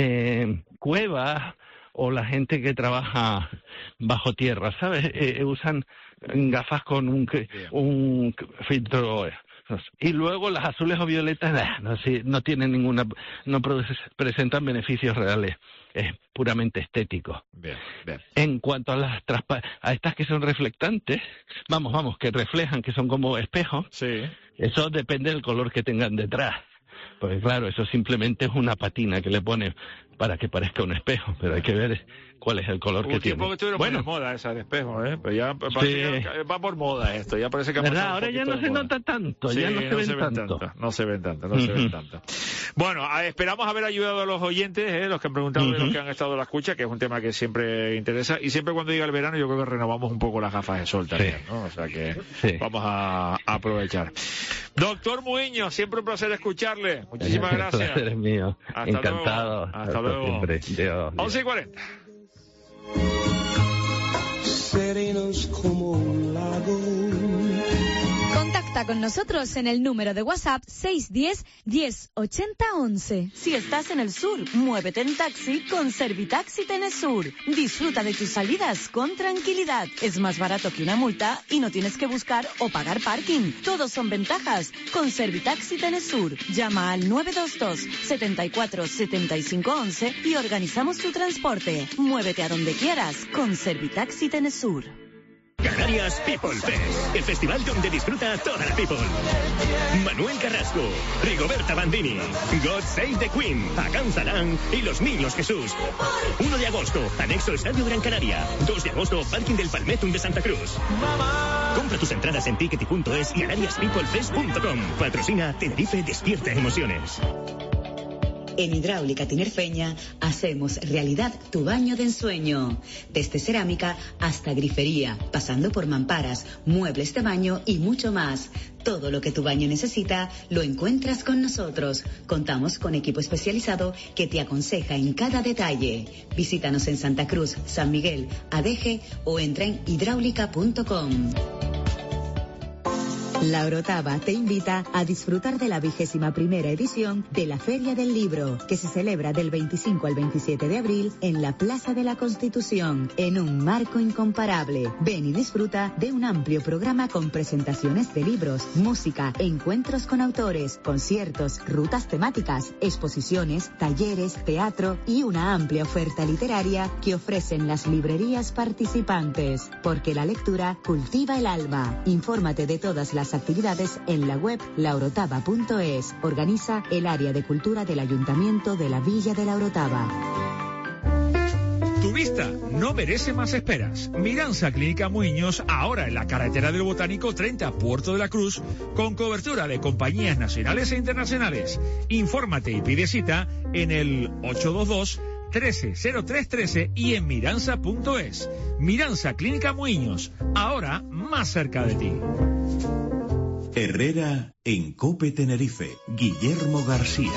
cuevas o la gente que trabaja bajo tierra, ¿sabes? Usan gafas con un filtro. Y luego las azules o violetas no tienen no presentan beneficios reales, es puramente estético. Bien. En cuanto a a estas que son reflectantes, que reflejan, que son como espejos, eso depende del color que tengan detrás. Porque claro, eso simplemente es una patina que le pones para que parezca un espejo, pero hay que ver cuál es el color que tiene. Un tiempo que bueno, de moda esa de espejo, pero ya va por moda esto, ya parece que... ¿Verdad? Ahora ya no se nota tanto, ya no se ven tanto. No se ven tanto. Bueno, esperamos haber ayudado a los oyentes, los que han preguntado de los que han estado a la escucha, que es un tema que siempre interesa, y siempre cuando llega el verano yo creo que renovamos un poco las gafas de sol también, ¿no? O sea que vamos a aprovechar. Doctor Muiños, siempre un placer escucharle. Muchísimas gracias. El placer es mío. Encantado. Hasta luego. 11:40. Serenos como un lago. Contacta con nosotros en el número de WhatsApp 610-1080-11. Si estás en el sur, muévete en taxi con Servitaxi Tenesur. Disfruta de tus salidas con tranquilidad. Es más barato que una multa y no tienes que buscar o pagar parking. Todos son ventajas con Servitaxi Tenesur. Llama al 922 74 75 11 y organizamos tu transporte. Muévete a donde quieras con Servitaxi Tenesur. Canarias People Fest, el festival donde disfruta toda la people. Manuel Carrasco, Rigoberta Bandini, God Save the Queen, Agam Zalán y Los Niños Jesús. 1 de agosto, anexo Estadio Gran Canaria. 2 de agosto, Parking del Palmetum de Santa Cruz. Compra tus entradas en tickety.es y canariaspeoplefest.com. Patrocina Tenerife Despierta Emociones. En Hidráulica Tinerfeña hacemos realidad tu baño de ensueño. Desde cerámica hasta grifería, pasando por mamparas, muebles de baño y mucho más. Todo lo que tu baño necesita lo encuentras con nosotros. Contamos con equipo especializado que te aconseja en cada detalle. Visítanos en Santa Cruz, San Miguel, Adeje o entra en hidráulica.com. La Orotava te invita a disfrutar de la 21ª edición de la Feria del Libro, que se celebra del 25 al 27 de abril en la Plaza de la Constitución, en un marco incomparable. Ven y disfruta de un amplio programa con presentaciones de libros, música, encuentros con autores, conciertos, rutas temáticas, exposiciones, talleres, teatro y una amplia oferta literaria que ofrecen las librerías participantes. Porque la lectura cultiva el alma. Infórmate de todas las actividades en la web laorotava.es. Organiza el área de cultura del Ayuntamiento de la Villa de La Orotava. Tu vista no merece más esperas. Miranza Clínica Muiños, ahora en la carretera del Botánico 30, Puerto de la Cruz, con cobertura de compañías nacionales e internacionales. Infórmate y pide cita en el 822-130313 y en miranza.es. Miranza Clínica Muiños, ahora más cerca de ti. Herrera en COPE Tenerife, Guillermo García.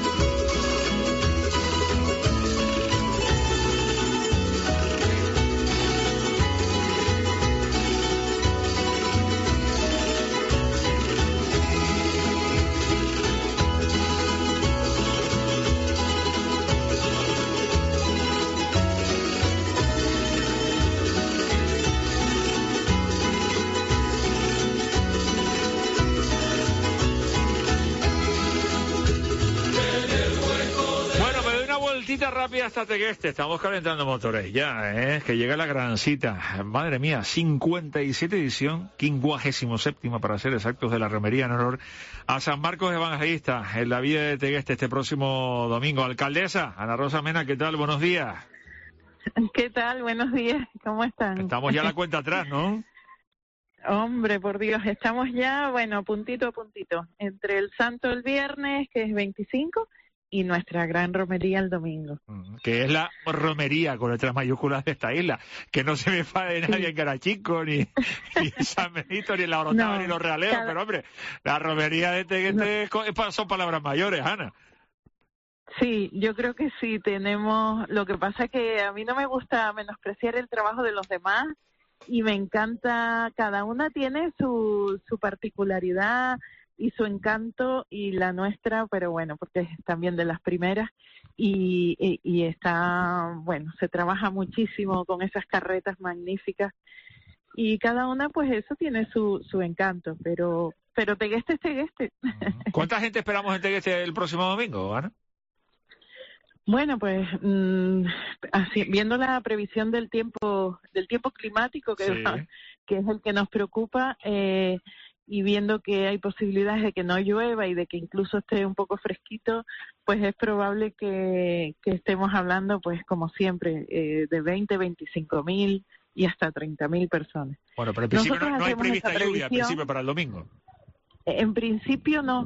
Rápida hasta Tegueste, estamos calentando motores ya, que llega la gran cita, madre mía, 57 edición, 57ª para ser exactos, de la romería en honor a San Marcos Evangelista en la villa de Tegueste este próximo domingo. Alcaldesa Ana Rosa Mena, ¿qué tal? Buenos días. ¿Qué tal? Buenos días, ¿cómo están? Estamos ya a la cuenta atrás, ¿no? Hombre, por Dios, estamos ya, bueno, puntito a puntito, entre el Santo el viernes, que es 25, y nuestra gran romería el domingo. Que es la romería con letras mayúsculas de esta isla, que no se me fade nadie en Carachico, ni en San Benito, ni en la Orotava, ni en los Realeos, pero hombre, la romería de Tegueste son palabras mayores, Ana. Sí, yo creo que sí, tenemos, lo que pasa es que a mí no me gusta menospreciar el trabajo de los demás, y me encanta, cada una tiene su particularidad y su encanto, y la nuestra, pero bueno, porque es también de las primeras, y está, bueno, se trabaja muchísimo con esas carretas magníficas, y cada una, pues eso tiene su encanto, pero Tegueste es Tegueste. ¿Cuánta gente esperamos en Tegueste el próximo domingo, Ana? Bueno, pues así, viendo la previsión del tiempo climático que es el que nos preocupa, y viendo que hay posibilidades de que no llueva y de que incluso esté un poco fresquito, pues es probable que estemos hablando, pues como siempre, de 20, 25.000 y hasta 30.000 personas. Bueno, pero en principio no hay prevista lluvia, en principio para el domingo. En principio no,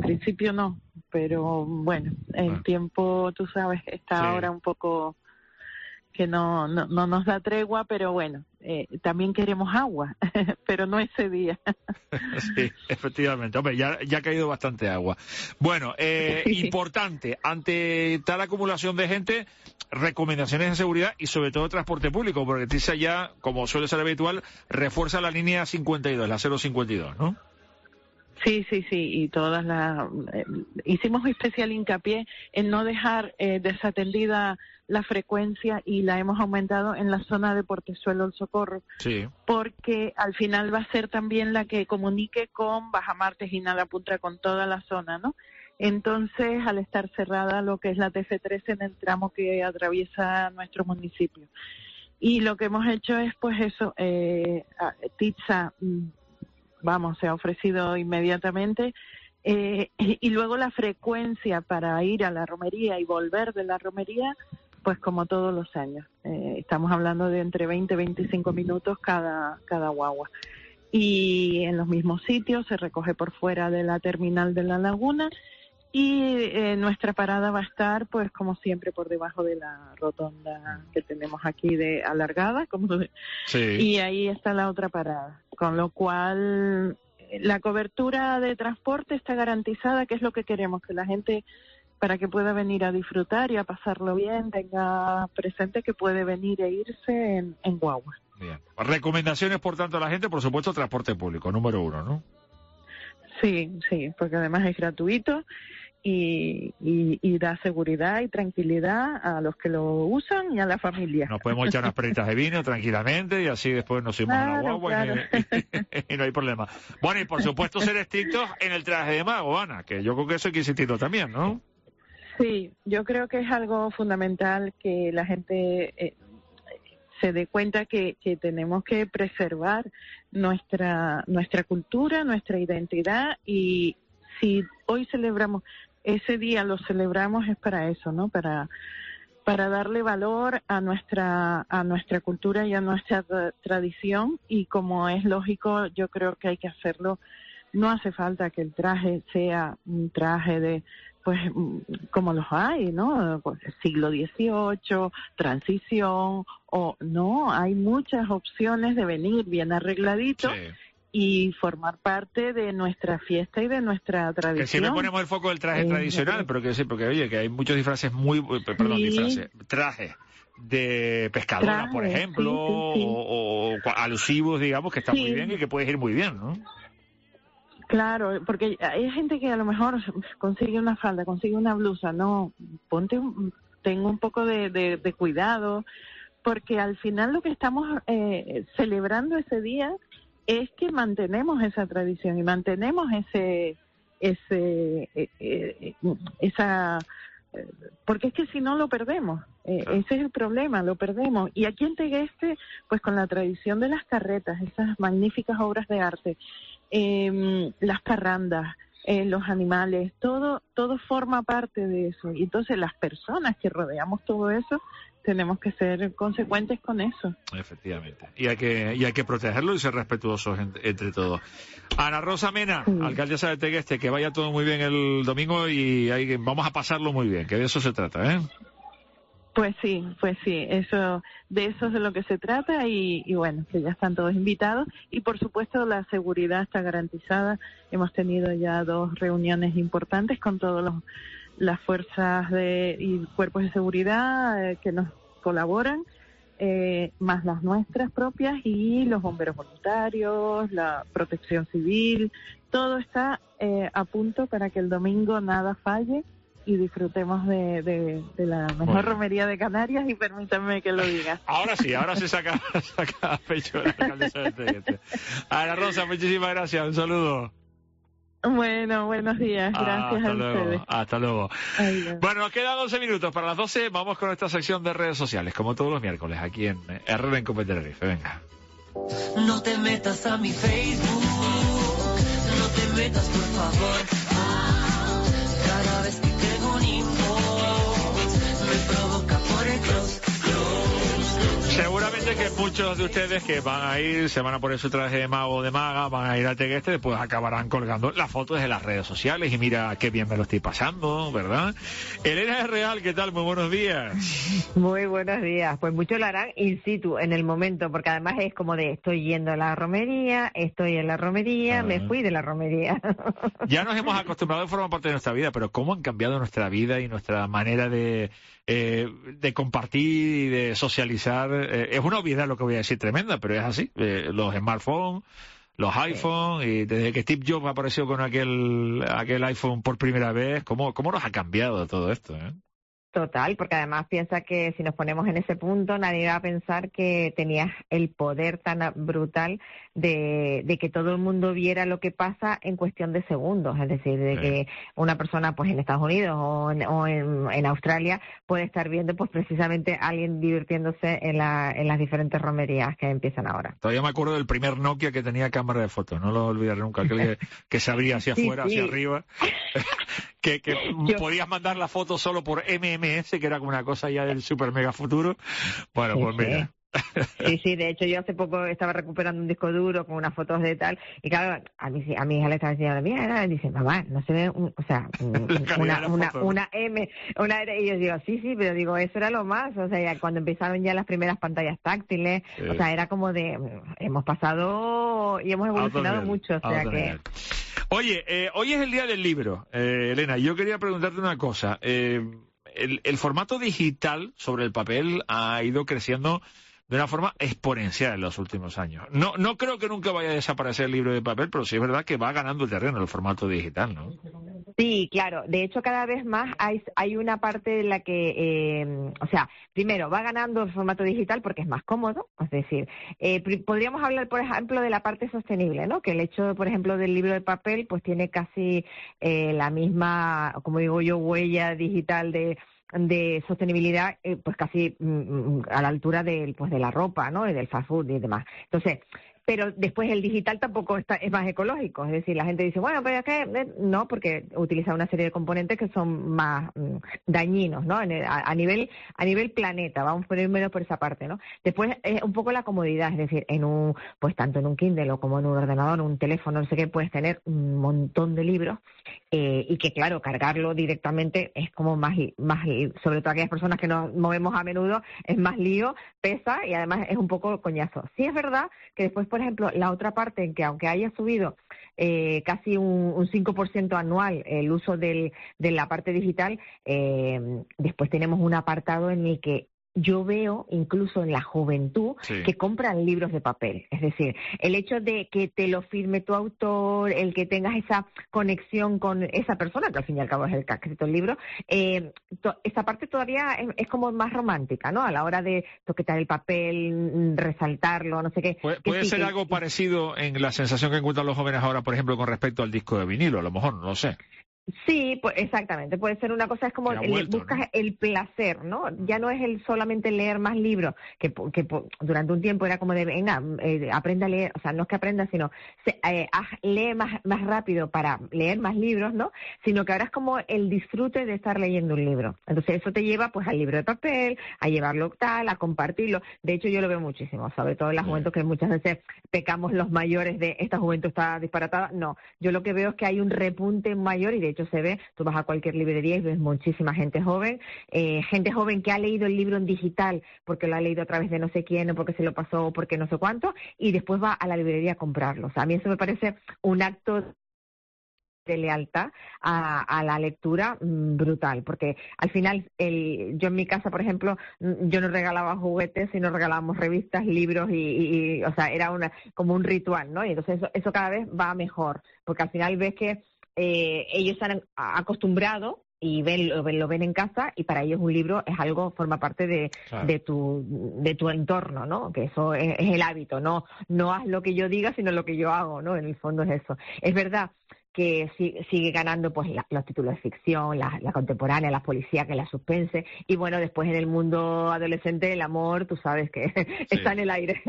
pero bueno, el tiempo, tú sabes, está ahora un poco que no nos da tregua, pero bueno, también queremos agua, pero no ese día. Sí, efectivamente. Hombre, ya ha caído bastante agua. Bueno, importante, ante tal acumulación de gente, recomendaciones de seguridad y sobre todo transporte público, porque TISA ya, como suele ser habitual, refuerza la línea 52, la 052, ¿no? Sí, y todas hicimos especial hincapié en no dejar desatendida la frecuencia y la hemos aumentado en la zona de Portezuelo El Socorro, porque al final va a ser también la que comunique con Bajamartes y Nalapuntra, con toda la zona, ¿no? Entonces, al estar cerrada lo que es la TF13 en el tramo que atraviesa nuestro municipio. Y lo que hemos hecho es, pues eso, TITSA, se ha ofrecido inmediatamente, y luego la frecuencia para ir a la romería y volver de la romería, pues como todos los años. Estamos hablando de entre 20 y 25 minutos cada guagua. Y en los mismos sitios se recoge por fuera de la terminal de La Laguna, y nuestra parada va a estar, pues como siempre, por debajo de la rotonda que tenemos aquí de alargada, y ahí está la otra parada. Con lo cual, la cobertura de transporte está garantizada, que es lo que queremos, que la gente, para que pueda venir a disfrutar y a pasarlo bien, tenga presente que puede venir e irse en guagua. Bien. Recomendaciones, por tanto, a la gente, por supuesto, transporte público, número 1, ¿no? Sí, porque además es gratuito y da seguridad y tranquilidad a los que lo usan y a la familia. Nos podemos echar unas peritas de vino tranquilamente y así después nos subimos a la guagua y no hay problema. Bueno, y por supuesto ser estrictos en el traje de mago, Ana, que yo creo que eso hay que insistirlo también, ¿no? Sí, yo creo que es algo fundamental que la gente se dé cuenta que tenemos que preservar nuestra cultura, nuestra identidad, y si hoy celebramos, ese día lo celebramos es para eso, ¿no? Para darle valor a nuestra cultura y a nuestra tradición, y como es lógico, yo creo que hay que hacerlo. No hace falta que el traje sea un traje de, pues, como los hay, ¿no? Pues, siglo XVIII, transición, o no, hay muchas opciones de venir bien arregladito y formar parte de nuestra fiesta y de nuestra tradición. Que siempre ponemos el foco del traje tradicional, pero que sí, porque oye, que hay muchos disfraces trajes de pescadora, por ejemplo, o alusivos, digamos, que están muy bien y que puedes ir muy bien, ¿no? Claro, porque hay gente que a lo mejor consigue una falda, consigue una blusa, no, tengo un poco de cuidado, porque al final lo que estamos celebrando ese día es que mantenemos esa tradición y mantenemos porque es que si no lo perdemos, ese es el problema, lo perdemos. Y aquí en Tegueste, pues con la tradición de las carretas, esas magníficas obras de arte, las parrandas, los animales, todo forma parte de eso. Y entonces las personas que rodeamos todo eso tenemos que ser consecuentes con eso. Efectivamente. Y hay que protegerlo y ser respetuosos entre todos. Ana Rosa Mena, alcaldesa de Tegueste, que vaya todo muy bien el domingo y vamos a pasarlo muy bien, que de eso se trata, ¿eh? Pues sí, de eso es de lo que se trata, y bueno, que ya están todos invitados, y por supuesto la seguridad está garantizada. Hemos tenido ya 2 reuniones importantes con todas las fuerzas y cuerpos de seguridad que nos colaboran, más las nuestras propias y los bomberos voluntarios, la protección civil, todo está a punto para que el domingo nada falle y disfrutemos de la mejor romería de Canarias, y permítanme que lo diga. Ahora sí saca a pecho la alcaldesa de Tegueste. Ana Rosa, muchísimas gracias, un saludo. Bueno, buenos días, gracias a ustedes. Hasta luego. Adiós. Bueno, nos quedan 11 minutos para las 12, vamos con esta sección de redes sociales, como todos los miércoles, aquí en Herrera en Cope Tenerife. Venga. No te metas a mi Facebook, favor. Cada vez que tengo un inbox me provoca por el close. Seguramente que muchos de ustedes que van a ir, se van a poner su traje de mago o de maga, van a ir a Tegueste, después acabarán colgando las fotos de las redes sociales y mira qué bien me lo estoy pasando, ¿verdad? Elena es Real, ¿qué tal? Muy buenos días. Muy buenos días. Pues muchos lo harán in situ, en el momento, porque además es como de estoy yendo a la romería, estoy en la romería, me fui de la romería. Ya nos hemos acostumbrado, forma parte de nuestra vida, pero ¿cómo han cambiado nuestra vida y nuestra manera de compartir y de socializar? Es una obviedad lo que voy a decir, tremenda, pero es así. Los smartphones, los iPhones, y desde que Steve Jobs apareció con aquel iPhone por primera vez, ¿cómo nos ha cambiado todo esto? Total, porque además piensa que si nos ponemos en ese punto, nadie va a pensar que tenías el poder tan brutal de que todo el mundo viera lo que pasa en cuestión de segundos. Es decir, de que una persona pues en Estados Unidos o en Australia puede estar viendo pues precisamente a alguien divirtiéndose en las diferentes romerías que empiezan ahora. Todavía me acuerdo del primer Nokia que tenía cámara de fotos, no lo olvidaré nunca, que se abría hacia afuera, hacia arriba. que podías mandar la foto solo por MMS, que era como una cosa ya del super mega futuro. Bueno, pues mira. Sí, de hecho yo hace poco estaba recuperando un disco duro con unas fotos de tal, y claro, a mi hija le estaba diciendo, mira, dice, mamá, no se ve, una M, una R, y yo digo, sí, pero digo, eso era lo más, o sea, ya cuando empezaron ya las primeras pantallas táctiles, o sea, era como de, hemos pasado y hemos evolucionado mucho, o sea que... Oye, hoy es el día del libro, Elena, yo quería preguntarte una cosa, el formato digital sobre el papel ha ido creciendo de una forma exponencial en los últimos años. No creo que nunca vaya a desaparecer el libro de papel, pero sí es verdad que va ganando el terreno el formato digital, ¿no? Sí, claro. De hecho, cada vez más hay una parte de la que, o sea, primero, va ganando el formato digital porque es más cómodo. Es decir, podríamos hablar, por ejemplo, de la parte sostenible, ¿no? Que el hecho, por ejemplo, del libro de papel, pues tiene casi la misma, como digo yo, huella digital de sostenibilidad, pues casi a la altura de la ropa, ¿no? Y del fast food y demás. Entonces, pero después el digital tampoco es más ecológico, es decir, la gente dice, bueno, pero es que no, porque utiliza una serie de componentes que son más dañinos, ¿no? A nivel planeta, vamos primero por esa parte, ¿no? Después es un poco la comodidad, es decir, pues tanto en un Kindle o como en un ordenador, en un teléfono, no sé qué, puedes tener un montón de libros y que claro, cargarlo directamente es como más, sobre todo aquellas personas que nos movemos a menudo, es más lío, pesa y además es un poco coñazo. Sí es verdad que después, por ejemplo, la otra parte en que aunque haya subido casi un 5% anual el uso de la parte digital, después tenemos un apartado en el que yo veo incluso en la juventud que compran libros de papel. Es decir, el hecho de que te lo firme tu autor, el que tengas esa conexión con esa persona, que al fin y al cabo es el que ha escrito el libro, esa parte todavía es como más romántica, ¿no? A la hora de toquetear el papel, resaltarlo, no sé qué. Puede ser algo parecido en la sensación que encuentran los jóvenes ahora, por ejemplo, con respecto al disco de vinilo, a lo mejor, no lo sé. Sí, pues exactamente, puede ser una cosa, es como buscas, ¿no?, el placer, ¿no? Ya no es solamente leer más libros, que durante un tiempo era como de, venga, aprenda a leer, o sea, no es que aprenda, sino lee más rápido para leer más libros, ¿no? Sino que ahora es como el disfrute de estar leyendo un libro. Entonces eso te lleva pues al libro de papel, a llevarlo tal, a compartirlo. De hecho yo lo veo muchísimo, sobre todo en la juventud, que muchas veces pecamos los mayores de esta juventud está disparatada. No, yo lo que veo es que hay un repunte mayor y de hecho se ve, tú vas a cualquier librería y ves muchísima gente joven que ha leído el libro en digital porque lo ha leído a través de no sé quién o porque se lo pasó o porque no sé cuánto y después va a la librería a comprarlo. O sea, a mí eso me parece un acto de lealtad a la lectura brutal, porque al final yo en mi casa, por ejemplo, yo no regalaba juguetes, sino regalábamos revistas, libros y o sea, era como un ritual, ¿no? Y entonces eso cada vez va mejor, porque al final ves que ellos se han acostumbrado y lo ven en casa y para ellos un libro es algo, forma parte de tu entorno, ¿no? Que eso es el hábito, no haz lo que yo diga, sino lo que yo hago, ¿no? En el fondo es eso. Es verdad que sigue ganando pues los títulos de ficción, la contemporánea, la policíaca, la suspense, y bueno, después en el mundo adolescente el amor, tú sabes que está en el aire.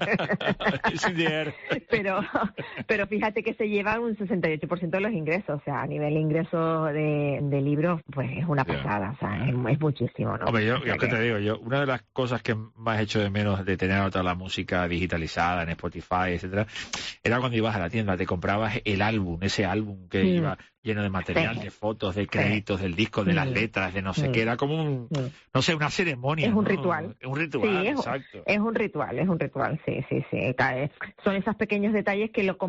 pero fíjate que se llevan un 68% de los ingresos, o sea, a nivel de ingresos de libros, pues es una pasada, o sea, es muchísimo, ¿no? Hombre, yo que te digo, una de las cosas que más he hecho de menos de tener toda la música digitalizada en Spotify, etcétera, era cuando ibas a la tienda, te comprabas el álbum, ese álbum que iba lleno de material, de fotos, de créditos, del disco, de las letras, de no sé qué, era como una ceremonia. Es un ¿no? ritual. Un ritual, sí, exacto. Es un ritual, sí. Son esos pequeños detalles que lo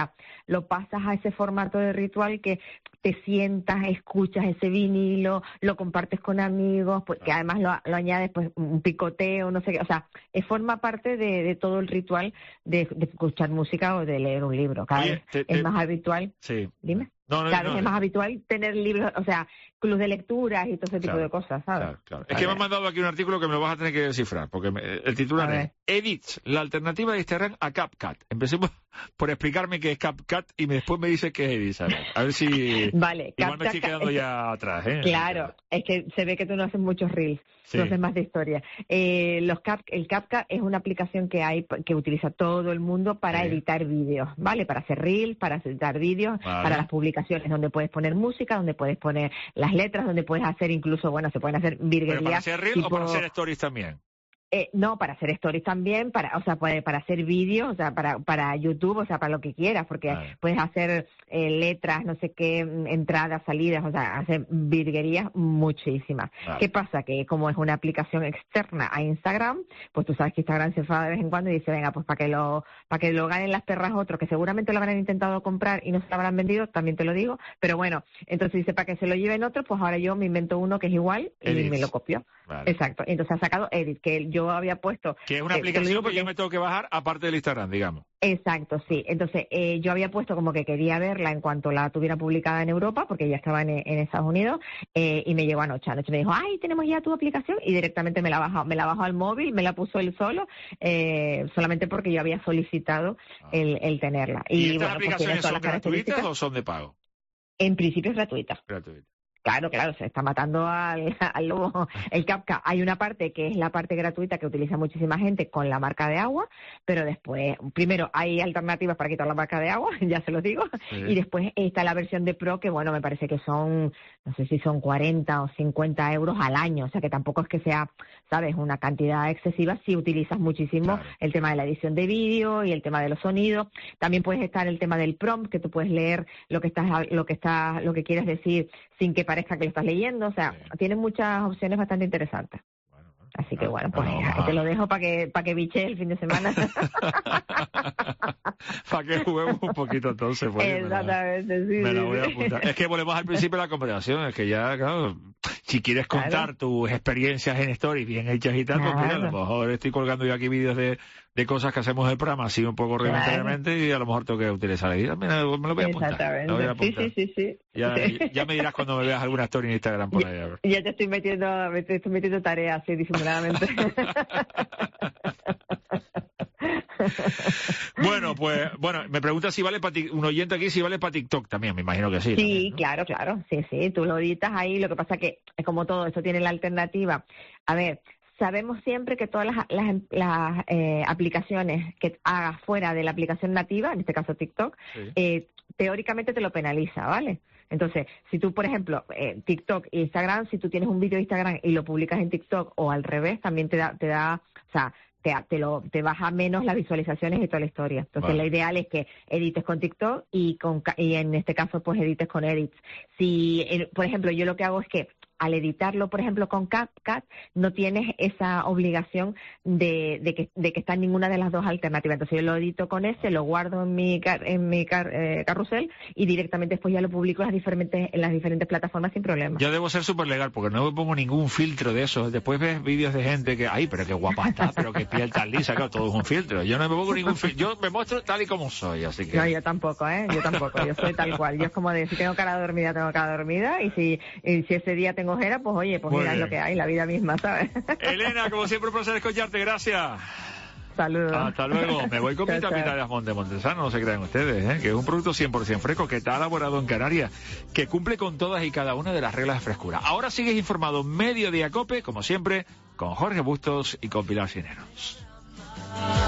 pasas a ese formato de ritual que te sientas, escuchas ese vinilo, lo compartes con amigos, pues, que además lo añades pues un picoteo, no sé qué, o sea, forma parte de todo el ritual de escuchar música o de leer un libro. Cada vez es más habitual. Sí. Dime. Cada vez es más habitual tener libros, o sea, clubes de lecturas y todo ese tipo de cosas, ¿sabes? Claro. Es que me han mandado aquí un artículo que me lo vas a tener que descifrar, porque el titular es Edits, la alternativa de Instagram a CapCut. Empecemos por explicarme qué es CapCut y después me dice qué es Edits. A ver si vale, igual me estoy quedando ya atrás. Claro, es que se ve que tú no haces muchos reels, no haces más de historia. El CapCut es una aplicación que utiliza todo el mundo para editar vídeos, ¿vale? Para hacer reels, para editar vídeos, para las publicaciones, donde puedes poner música, donde puedes poner las letras, donde puedes hacer incluso, se pueden hacer virguerías. ¿Pero para hacer reels o para hacer stories también? No, para hacer stories también, para hacer vídeos, o sea, para YouTube, o sea, para lo que quieras, porque puedes hacer letras, no sé qué, entradas, salidas, o sea, hacer virguerías muchísimas. ¿Qué pasa? Que como es una aplicación externa a Instagram, pues tú sabes que Instagram se enfada de vez en cuando y dice, venga, pues para que lo ganen las perras otros, que seguramente lo habrán intentado comprar y no se lo habrán vendido, también te lo digo, pero bueno, entonces dice, para que se lo lleven otros, pues ahora yo me invento uno que es igual y me lo copio. Exacto, entonces ha sacado Edit, que yo había puesto... Que es una aplicación que yo me tengo que bajar aparte del Instagram, digamos. Exacto, sí. Entonces, yo había puesto como que quería verla en cuanto la tuviera publicada en Europa, porque ya estaba en Estados Unidos, y me llegó anoche. Anoche me dijo, ay, tenemos ya tu aplicación, y directamente me la bajó al móvil, me la puso él solo, solamente porque yo había solicitado el tenerla. ¿Y estas aplicaciones son gratuitas o son de pago? En principio es gratuita. Claro, se está matando al lobo. El CapCut, hay una parte que es la parte gratuita que utiliza muchísima gente con la marca de agua, pero después, primero hay alternativas para quitar la marca de agua, ya se los digo, y después está la versión de Pro que, me parece que son, no sé si son 40 o 50 euros al año, o sea que tampoco es que sea, ¿sabes?, una cantidad excesiva si utilizas muchísimo el tema de la edición de vídeo y el tema de los sonidos. También puedes estar el tema del prompt, que tú puedes leer lo que quieres decir sin que parezca que lo estás leyendo, o sea, tiene muchas opciones bastante interesantes. Así que te lo dejo para que biche el fin de semana. Para que juguemos un poquito entonces. Exactamente, me la voy a apuntar. Es que volvemos al principio de la conversación, es que ya, claro, si quieres contar tus experiencias en stories bien hechas y tal, pues mira, a lo mejor estoy colgando yo aquí vídeos de cosas que hacemos en el programa así un poco rudimentariamente y a lo mejor tengo que utilizar ahí. Mira, me lo voy a apuntar. Exactamente. Sí. Ya me dirás cuando me veas alguna story en Instagram por ahí. Ya te estoy metiendo tareas así disimuladamente. Bueno, me pregunta si vale para un oyente aquí si vale para TikTok también, me imagino que sí. Sí, también, ¿no? claro, sí, tú lo editas ahí, lo que pasa que es como todo, esto tiene la alternativa. A ver, sabemos siempre que todas las aplicaciones que hagas fuera de la aplicación nativa, en este caso TikTok, teóricamente te lo penaliza, ¿vale? Entonces, si tú, por ejemplo, TikTok e Instagram, si tú tienes un vídeo de Instagram y lo publicas en TikTok o al revés, también te da, o sea, te baja menos las visualizaciones y toda la historia. Entonces, lo ideal es que edites con TikTok y en este caso, pues edites con Edits. Si, por ejemplo, yo lo que hago es que al editarlo, por ejemplo, con CapCut, no tienes esa obligación de que está en ninguna de las dos alternativas. Entonces, yo lo edito con ese, lo guardo en mi carrusel y directamente después ya lo publico en las diferentes plataformas sin problema. Yo debo ser súper legal porque no me pongo ningún filtro de eso. Después ves vídeos de gente que, ay, pero qué guapa está, pero qué piel tan lisa, claro, todo es un filtro. Yo no me pongo ningún filtro. Yo me muestro tal y como soy, así que... No, yo tampoco, yo soy tal cual. Yo es como de, si tengo cara dormida, tengo cara dormida, y si ese día tengo ojera, pues oye, pues mira, es lo que hay, la vida misma, ¿sabes? Elena, como siempre, un placer escucharte, gracias. Saludos. Hasta luego. Me voy con mi tapita de jamón de Montesano, no se crean ustedes, que es un producto 100% fresco que está elaborado en Canarias, que cumple con todas y cada una de las reglas de frescura. Ahora sigues informado Mediodía Cope, como siempre, con Jorge Bustos y con Pilar Cineros.